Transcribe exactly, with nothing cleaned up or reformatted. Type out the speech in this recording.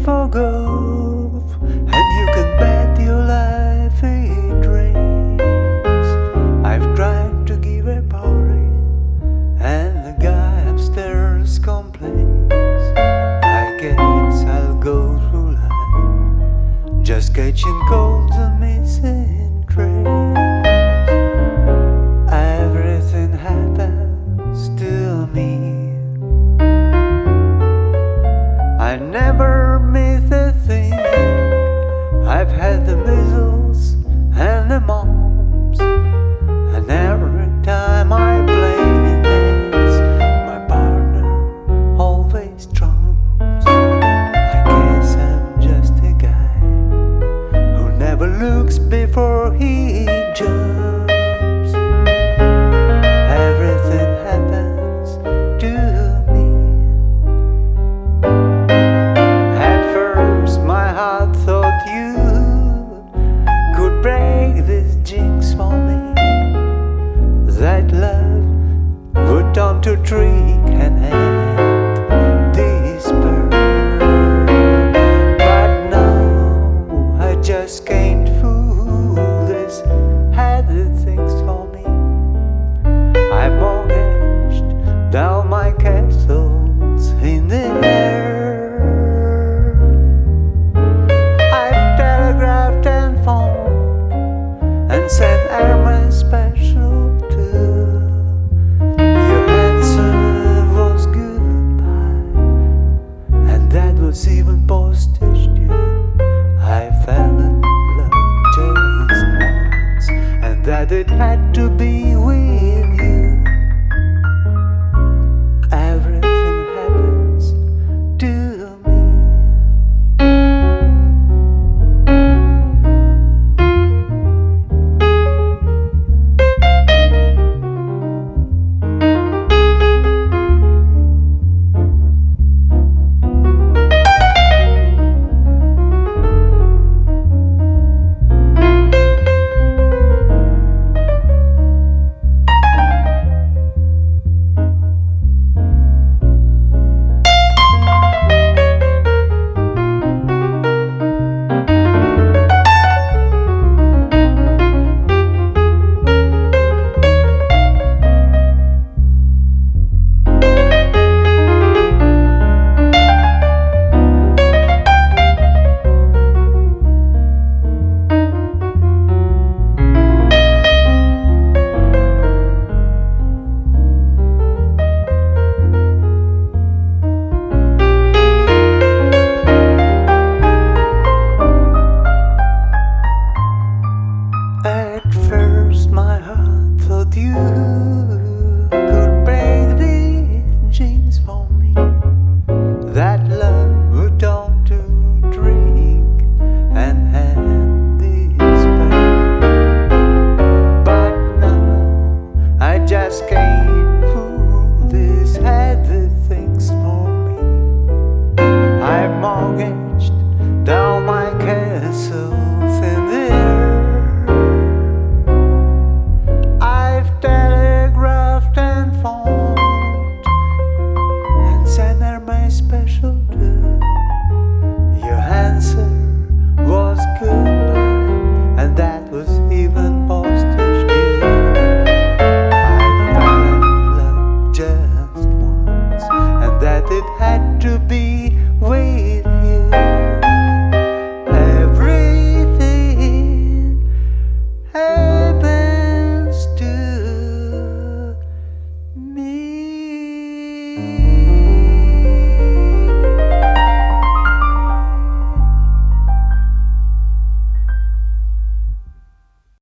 forgot, and you can bet your life it rains. I've tried to give a party, and the guy upstairs complains. I guess I'll go through life just catching colds and missing trains. Everything happens to me. I never miss a thing. I've had the measles and the mumps, and every time I play in this, my partner always trumps. I guess I'm just a guy who never looks before he jumps. Everything happens to me. At first my heart thought you could break this jinx for me, that love would turn to trick and end despair. But no, I just can't fool this had the things for me. I mortgaged down my castles in the air. I've telegraphed and phoned and sent Hermes special too. Your answer was goodbye, and that was even postage due. I fell in love just once, and that it had to be with